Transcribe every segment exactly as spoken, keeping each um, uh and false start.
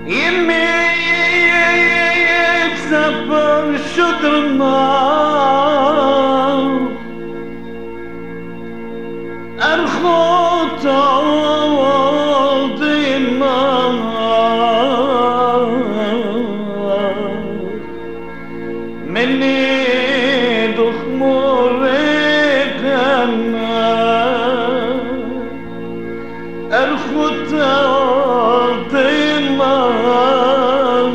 يمي يكسب شطر النار أرخط عوضي النار مني دخمر النار أرخط عوضي النار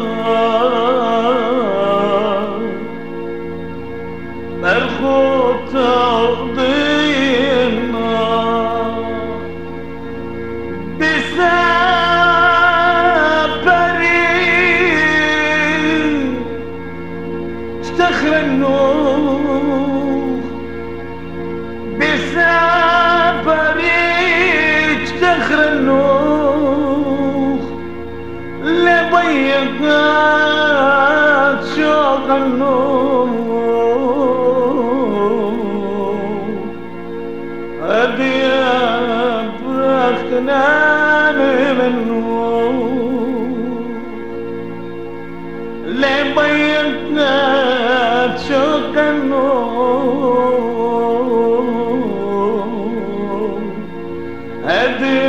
أرخط عوضي تخر النور بسافريك تخر النور لبيضات شوق النور أبيض رخناني منور لبيضات شوق النور هدي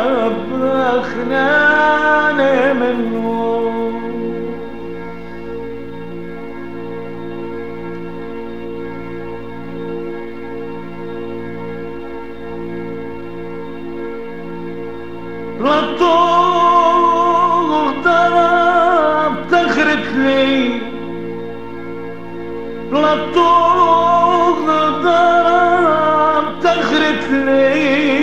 أبرخناني من نور لطوغ ضرب تخرج لي لطوغ ضرب تخرج لي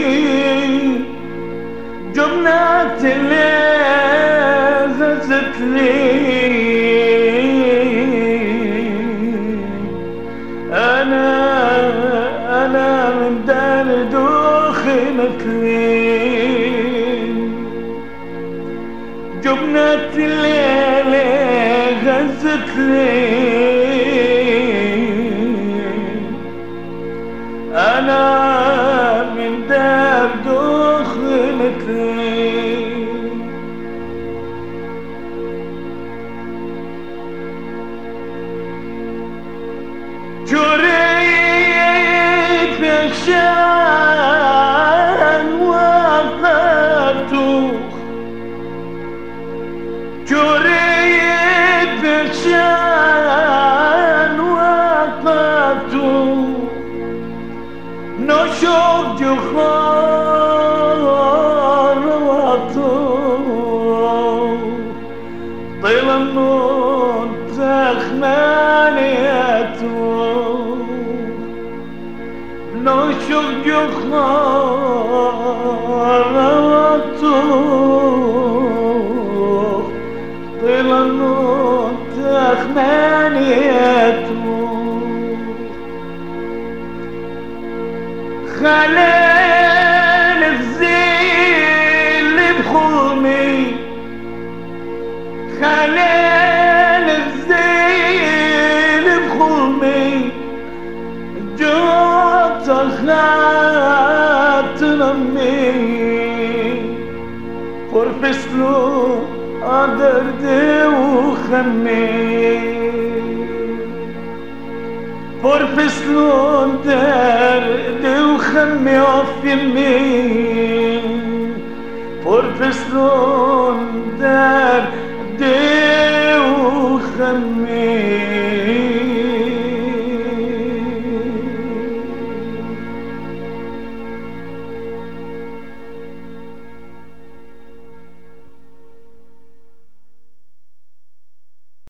جبنات اللي غزت لي انا انا من دار دخلت لي جبنات اللي غزت لي أنا من دار دخلت لي جريت بشان وقفته جريت بشان وقفته نشوف جخار وطور طيل النور تخمانيته نشوف جخار وطور طيل النور تخمانيته خلال الزيل بخومي خلال الزيل بخومي جوت خلات نمي فرفسلو أدردي وخمي فرفسلو دردي وخمي وفي يمي